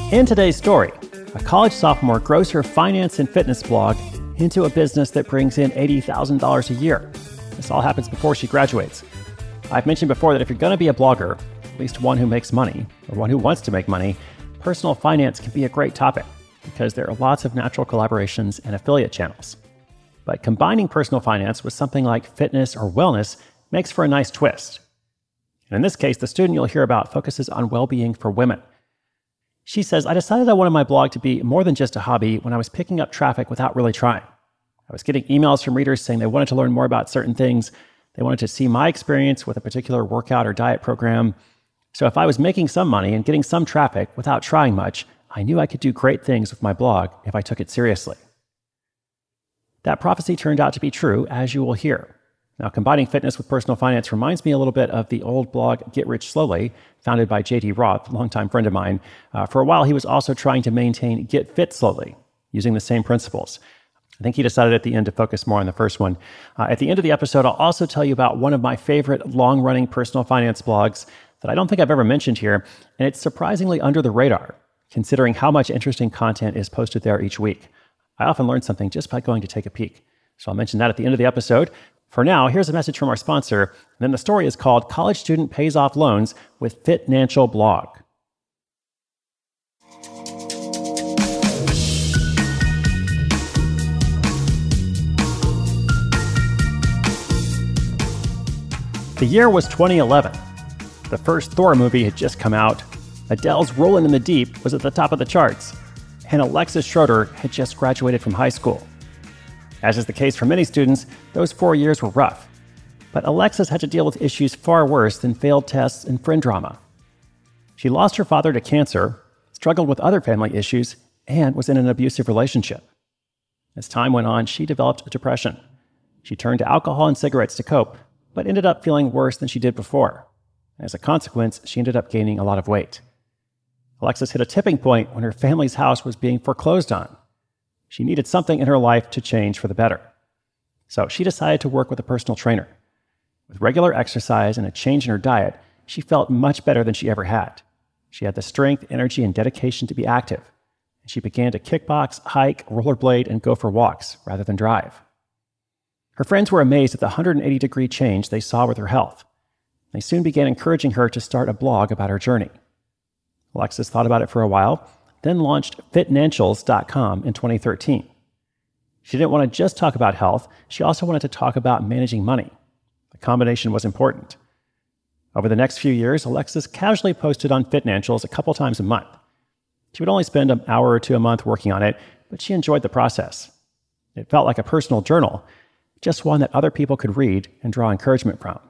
In today's story, a college sophomore grows her finance and fitness blog into a business that brings in $80,000 a year. This all happens before she graduates. I've mentioned before that if you're going to be a blogger, at least one who makes money, or one who wants to make money, personal finance can be a great topic because there are lots of natural collaborations and affiliate channels. But combining personal finance with something like fitness or wellness makes for a nice twist. And in this case, the student you'll hear about focuses on well-being for women. She says, I decided I wanted my blog to be more than just a hobby when I was picking up traffic without really trying. I was getting emails from readers saying they wanted to learn more about certain things. They wanted to see my experience with a particular workout or diet program. So if I was making some money and getting some traffic without trying much, I knew I could do great things with my blog if I took it seriously. That prophecy turned out to be true, as you will hear. Now, combining fitness with personal finance reminds me a little bit of the old blog Get Rich Slowly, founded by J.D. Roth, a longtime friend of mine. For a while, he was also trying to maintain Get Fit Slowly, using the same principles. I think he decided at the end to focus more on the first one. At the end of the episode, I'll also tell you about one of my favorite long-running personal finance blogs that I don't think I've ever mentioned here, and it's surprisingly under the radar, considering how much interesting content is posted there each week. I often learn something just by going to take a peek. So I'll mention that at the end of the episode. For now, here's a message from our sponsor, and then the story is called College Student Pays Off Loans with Fitnancial Blog. The year was 2011. The first Thor movie had just come out. Adele's Rollin' in the Deep was at the top of the charts, and Alexis Schroeder had just graduated from high school. As is the case for many students, those 4 years were rough. But Alexis had to deal with issues far worse than failed tests and friend drama. She lost her father to cancer, struggled with other family issues, and was in an abusive relationship. As time went on, she developed a depression. She turned to alcohol and cigarettes to cope, but ended up feeling worse than she did before. As a consequence, she ended up gaining a lot of weight. Alexis hit a tipping point when her family's house was being foreclosed on. She needed something in her life to change for the better. So she decided to work with a personal trainer. With regular exercise and a change in her diet, she felt much better than she ever had. She had the strength, energy, and dedication to be active. And she began to kickbox, hike, rollerblade, and go for walks rather than drive. Her friends were amazed at the 180-degree change they saw with her health. They soon began encouraging her to start a blog about her journey. Alexis thought about it for a while, then launched Fitnancials.com in 2013. She didn't want to just talk about health, she also wanted to talk about managing money. The combination was important. Over the next few years, Alexis casually posted on Fitnancials a couple times a month. She would only spend an hour or two a month working on it, but she enjoyed the process. It felt like a personal journal, just one that other people could read and draw encouragement from.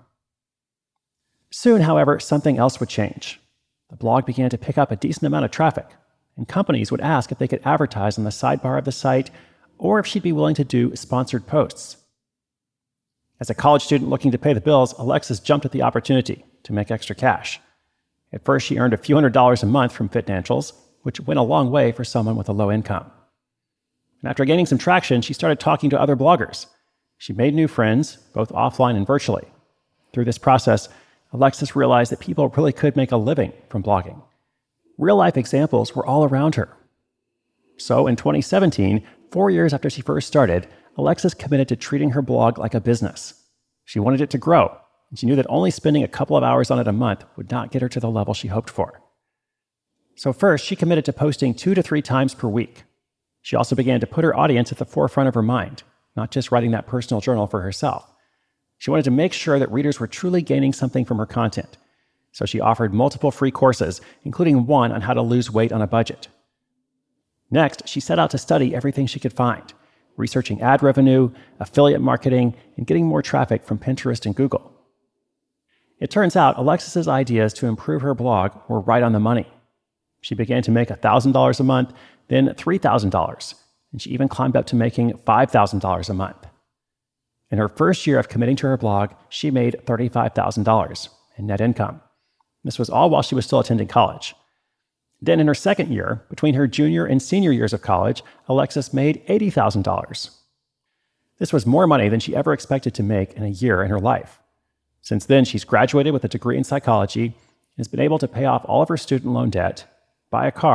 Soon, however, something else would change. The blog began to pick up a decent amount of traffic, and companies would ask if they could advertise on the sidebar of the site or if she'd be willing to do sponsored posts. As a college student looking to pay the bills, Alexis jumped at the opportunity to make extra cash. At first, she earned a few $100s a month from Fitnancials, which went a long way for someone with a low income. And after gaining some traction, she started talking to other bloggers. She made new friends, both offline and virtually. Through this process, Alexis realized that people really could make a living from blogging. Real-life examples were all around her. So in 2017, 4 years after she first started, Alexis committed to treating her blog like a business. She wanted it to grow, and she knew that only spending a couple of hours on it a month would not get her to the level she hoped for. So first, she committed to posting 2 to 3 times per week. She also began to put her audience at the forefront of her mind, not just writing that personal journal for herself. She wanted to make sure that readers were truly gaining something from her content. So she offered multiple free courses, including one on how to lose weight on a budget. Next, she set out to study everything she could find, researching ad revenue, affiliate marketing, and getting more traffic from Pinterest and Google. It turns out Alexis's ideas to improve her blog were right on the money. She began to make $1,000 a month, then $3,000, and she even climbed up to making $5,000 a month. In her first year of committing to her blog, she made $35,000 in net income. This was all while she was still attending college. Then in her second year, between her junior and senior years of college, Alexis made $80,000. This was more money than she ever expected to make in a year in her life. Since then, she's graduated with a degree in psychology and has been able to pay off all of her student loan debt, buy a car,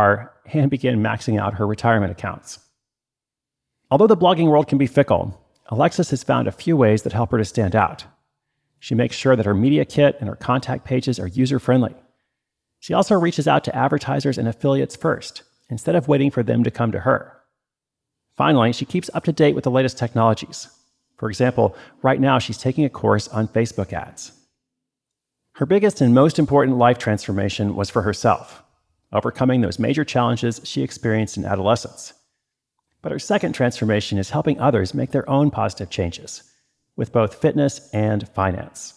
and begin maxing out her retirement accounts. Although the blogging world can be fickle, Alexis has found a few ways that help her to stand out. She makes sure that her media kit and her contact pages are user-friendly. She also reaches out to advertisers and affiliates first, instead of waiting for them to come to her. Finally, she keeps up to date with the latest technologies. For example, right now she's taking a course on Facebook ads. Her biggest and most important life transformation was for herself, overcoming those major challenges she experienced in adolescence. But her second transformation is helping others make their own positive changes, with both fitness and finance.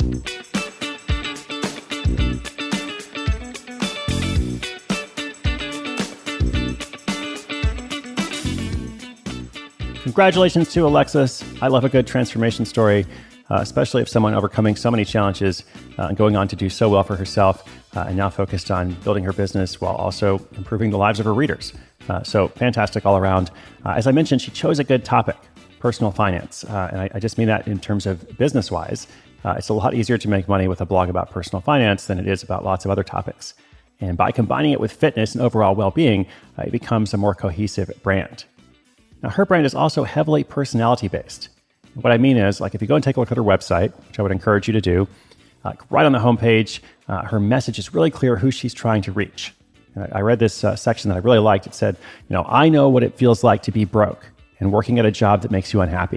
Congratulations to Alexis. I love a good transformation story, especially if someone overcoming so many challenges and going on to do so well for herself and now focused on building her business while also improving the lives of her readers. So fantastic all around. As I mentioned, she chose a good topic, personal finance. And I just mean that in terms of business-wise. It's a lot easier to make money with a blog about personal finance than it is about lots of other topics. And by combining it with fitness and overall well-being, it becomes a more cohesive brand. Now, her brand is also heavily personality-based. What I mean is, like, if you go and take a look at her website, which I would encourage you to do, right on the homepage, her message is really clear who she's trying to reach. I read this section that I really liked. It said, I know what it feels like to be broke and working at a job that makes you unhappy.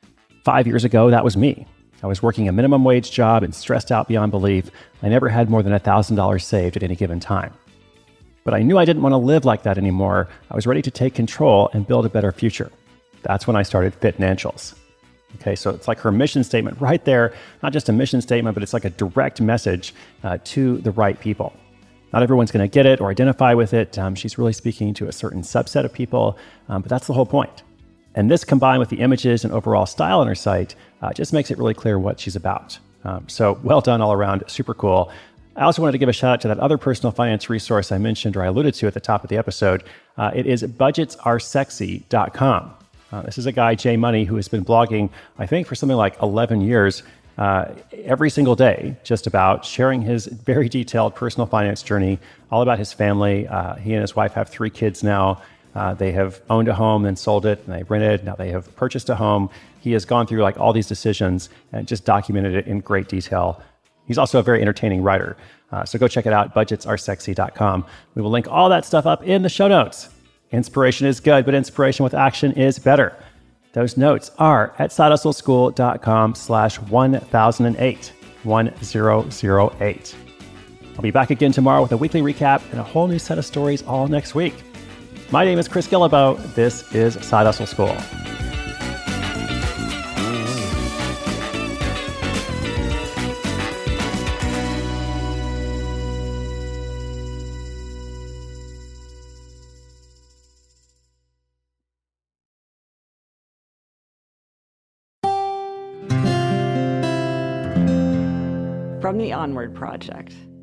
5 years ago, that was me. I was working a minimum wage job and stressed out beyond belief. I never had more than $1,000 saved at any given time. But I knew I didn't want to live like that anymore. I was ready to take control and build a better future. That's when I started Fitnancials. Okay, so it's like her mission statement right there, not just a mission statement, but it's like a direct message to the right people. Not everyone's going to get it or identify with it. She's really speaking to a certain subset of people, but that's the whole point. And this combined with the images and overall style on her site just makes it really clear what she's about. So well done all around, super cool. I also wanted to give a shout out to that other personal finance resource I mentioned or I alluded to at the top of the episode. It is budgetsaresexy.com. This is a guy, Jay Money, who has been blogging, I think, for something like 11 years, every single day, just about sharing his very detailed personal finance journey, all about his family. He and his wife have 3 kids now. They have owned a home, then sold it, and they rented. Now they have purchased a home. He has gone through like all these decisions and just documented it in great detail. He's also a very entertaining writer. So go check it out, budgetsaresexy.com. We will link all that stuff up in the show notes. Inspiration is good, but inspiration with action is better. Those notes are at sidehustleschool.com/1008, 1008. I'll be back again tomorrow with a weekly recap and a whole new set of stories all next week. My name is Chris Guillebeau. This is Side Hustle School. From the Onward Project.